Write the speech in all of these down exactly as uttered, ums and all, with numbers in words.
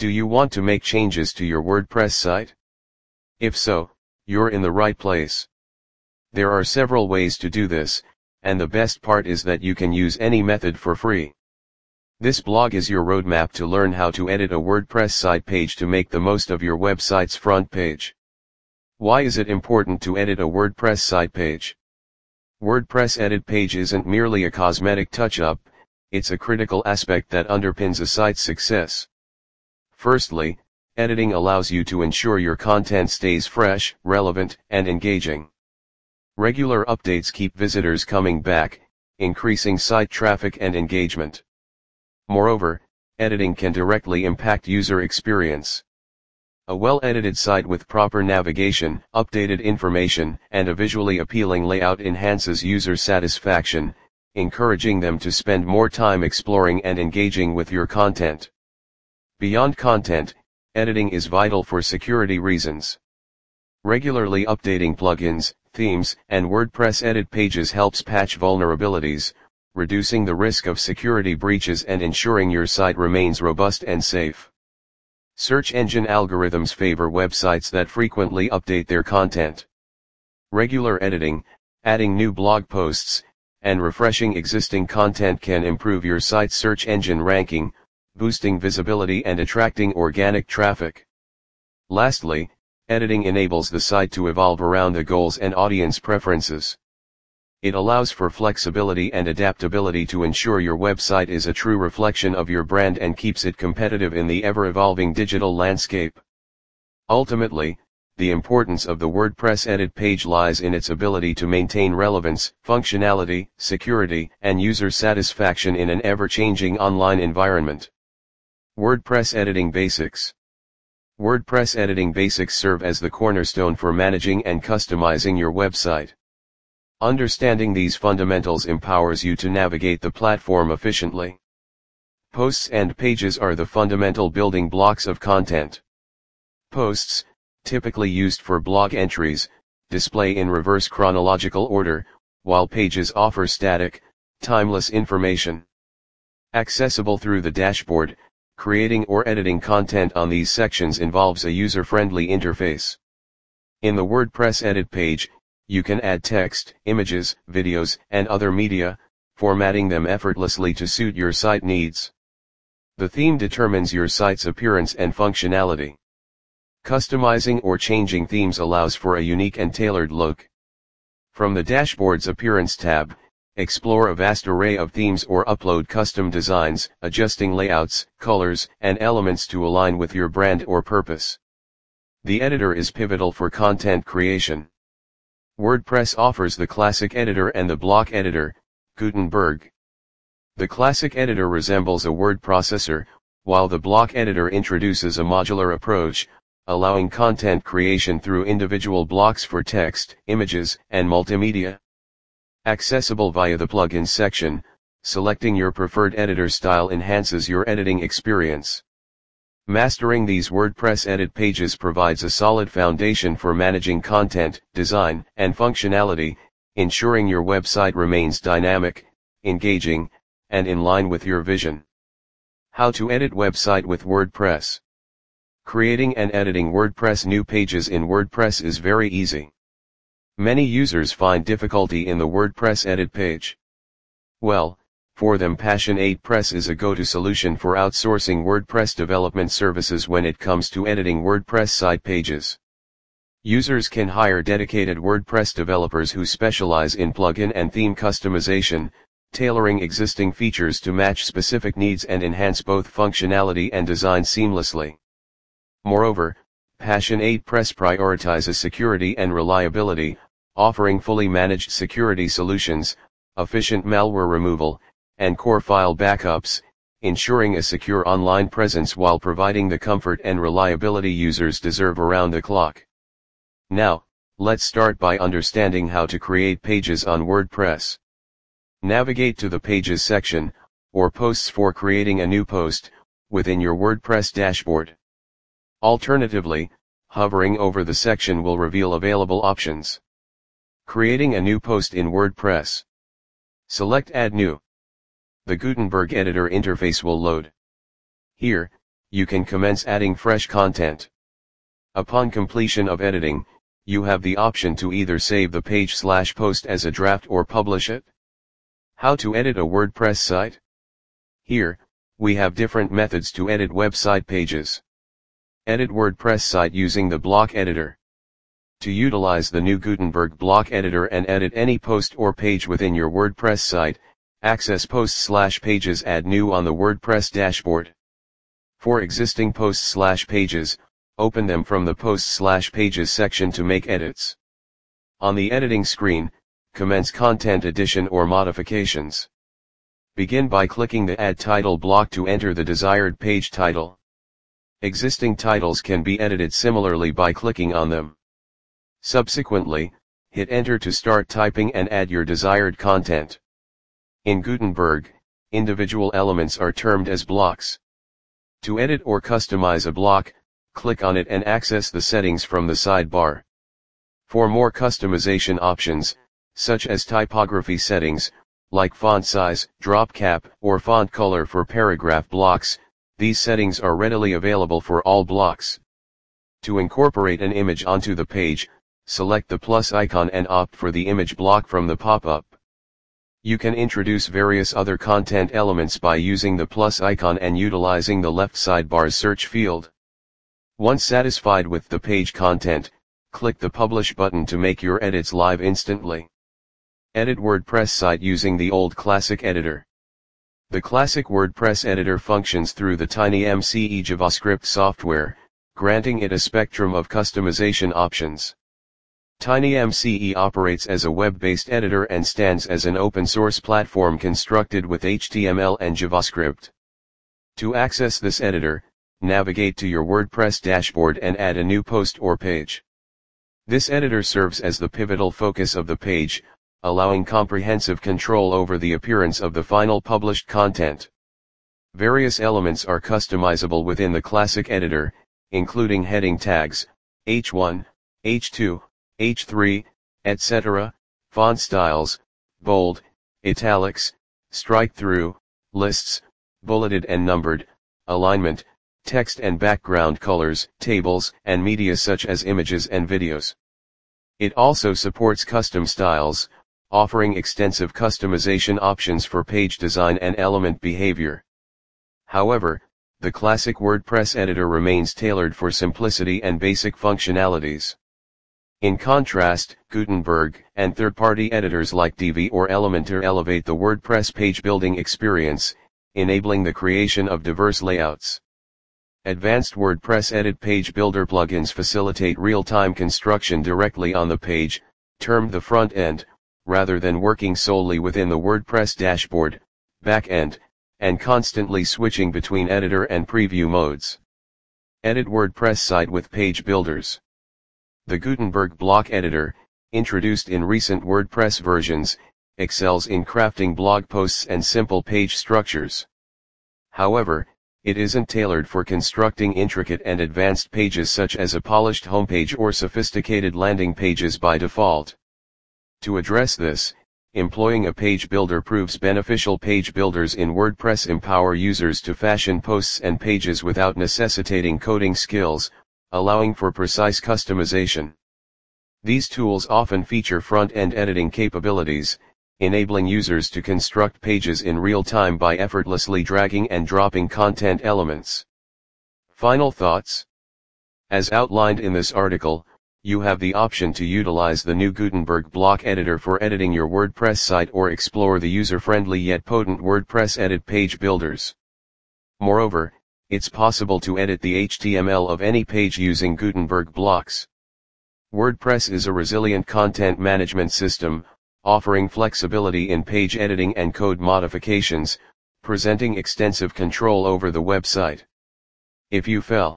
Do you want to make changes to your WordPress site? If so, you're in the right place. There are several ways to do this, and the best part is that you can use any method for free. This blog is your roadmap to learn how to edit a WordPress site page to make the most of your website's front page. Why is it important to edit a WordPress site page? WordPress edit page isn't merely a cosmetic touch-up, it's a critical aspect that underpins a site's success. Firstly, editing allows you to ensure your content stays fresh, relevant, and engaging. Regular updates keep visitors coming back, increasing site traffic and engagement. Moreover, editing can directly impact user experience. A well-edited site with proper navigation, updated information, and a visually appealing layout enhances user satisfaction, encouraging them to spend more time exploring and engaging with your content. Beyond content, editing is vital for security reasons. Regularly updating plugins, themes, and WordPress edit pages helps patch vulnerabilities, reducing the risk of security breaches and ensuring your site remains robust and safe. Search engine algorithms favor websites that frequently update their content. Regular editing, adding new blog posts, and refreshing existing content can improve your site's search engine ranking, boosting visibility and attracting organic traffic. Lastly, editing enables the site to evolve around the goals and audience preferences. It allows for flexibility and adaptability to ensure your website is a true reflection of your brand and keeps it competitive in the ever-evolving digital landscape. Ultimately, the importance of the WordPress edit page lies in its ability to maintain relevance, functionality, security, and user satisfaction in an ever-changing online environment. WordPress Editing Basics. WordPress editing basics serve as the cornerstone for managing and customizing your website. Understanding these fundamentals empowers you to navigate the platform efficiently. Posts and pages are the fundamental building blocks of content. Posts, typically used for blog entries, display in reverse chronological order, while pages offer static, timeless information. Accessible through the dashboard, creating or editing content on these sections involves a user-friendly interface. In the WordPress edit page, you can add text, images, videos, and other media, formatting them effortlessly to suit your site needs. The theme determines your site's appearance and functionality. Customizing or changing themes allows for a unique and tailored look. From the dashboard's Appearance tab, explore a vast array of themes or upload custom designs, adjusting layouts, colors, and elements to align with your brand or purpose. The editor is pivotal for content creation. WordPress offers the Classic Editor and the Block Editor, Gutenberg. The Classic Editor resembles a word processor, while the Block Editor introduces a modular approach, allowing content creation through individual blocks for text, images, and multimedia. Accessible via the Plugins section, selecting your preferred editor style enhances your editing experience. Mastering these WordPress edit pages provides a solid foundation for managing content, design, and functionality, ensuring your website remains dynamic, engaging, and in line with your vision. How to edit website with WordPress. Creating and editing WordPress new pages in WordPress is very easy. Many users find difficulty in the WordPress edit page. Well, for them Passion eight Press is a go-to solution for outsourcing WordPress development services when it comes to editing WordPress site pages. Users can hire dedicated WordPress developers who specialize in plugin and theme customization, tailoring existing features to match specific needs and enhance both functionality and design seamlessly. Moreover, Passion eight Press prioritizes security and reliability, offering fully managed security solutions, efficient malware removal, and core file backups, ensuring a secure online presence while providing the comfort and reliability users deserve around the clock. Now, let's start by understanding how to create pages on WordPress. Navigate to the Pages section, or Posts for creating a new post, within your WordPress dashboard. Alternatively, hovering over the section will reveal available options. Creating a new post in WordPress. Select Add New. The Gutenberg editor interface will load. Here, you can commence adding fresh content. Upon completion of editing, you have the option to either save the page slash post as a draft or publish it. How to edit a WordPress site? Here, we have different methods to edit website pages. Edit WordPress site using the block editor. To utilize the new Gutenberg block editor and edit any post or page within your WordPress site, access posts slash pages, add new on the WordPress dashboard. For existing posts slash pages, open them from the posts slash pages section to make edits. On the editing screen, commence content addition or modifications. Begin by clicking the Add Title block to enter the desired page title. Existing titles can be edited similarly by clicking on them. Subsequently, hit Enter to start typing and add your desired content. In Gutenberg, individual elements are termed as blocks. To edit or customize a block, click on it and access the settings from the sidebar. For more customization options, such as typography settings, like font size, drop cap, or font color for paragraph blocks, these settings are readily available for all blocks. To incorporate an image onto the page, select the plus icon and opt for the image block from the pop-up. You can introduce various other content elements by using the plus icon and utilizing the left sidebar's search field. Once satisfied with the page content, click the Publish button to make your edits live instantly. Edit WordPress site using the old Classic Editor. The Classic WordPress Editor functions through the TinyMCE JavaScript software, granting it a spectrum of customization options. TinyMCE operates as a web-based editor and stands as an open-source platform constructed with H T M L and JavaScript. To access this editor, navigate to your WordPress dashboard and add a new post or page. This editor serves as the pivotal focus of the page, allowing comprehensive control over the appearance of the final published content. Various elements are customizable within the Classic Editor, including heading tags, H one, H two, H three, et cetera, font styles, bold, italics, strike-through, lists, bulleted and numbered, alignment, text and background colors, tables, and media such as images and videos. It also supports custom styles, offering extensive customization options for page design and element behavior. However, the Classic WordPress Editor remains tailored for simplicity and basic functionalities. In contrast, Gutenberg and third-party editors like Divi or Elementor elevate the WordPress page building experience, enabling the creation of diverse layouts. Advanced WordPress Edit Page Builder plugins facilitate real-time construction directly on the page, termed the front end, rather than working solely within the WordPress dashboard, back end, and constantly switching between editor and preview modes. Edit WordPress site with page builders. The Gutenberg block editor, introduced in recent WordPress versions, excels in crafting blog posts and simple page structures. However, it isn't tailored for constructing intricate and advanced pages such as a polished homepage or sophisticated landing pages by default. To address this, employing a page builder proves beneficial. Page builders in WordPress empower users to fashion posts and pages without necessitating coding skills, allowing for precise customization. These tools often feature front-end editing capabilities, enabling users to construct pages in real time by effortlessly dragging and dropping content elements. Final thoughts? As outlined in this article, you have the option to utilize the new Gutenberg block editor for editing your WordPress site or explore the user-friendly yet potent WordPress Edit page builders. Moreover, it's possible to edit the H T M L of any page using Gutenberg blocks. WordPress is a resilient content management system, offering flexibility in page editing and code modifications, presenting extensive control over the website. If you fail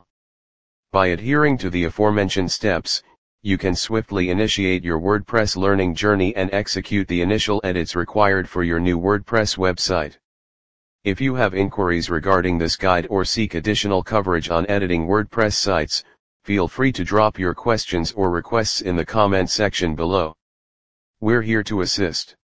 by adhering to the aforementioned steps, you can swiftly initiate your WordPress learning journey and execute the initial edits required for your new WordPress website. If you have inquiries regarding this guide or seek additional coverage on editing WordPress sites, feel free to drop your questions or requests in the comment section below. We're here to assist.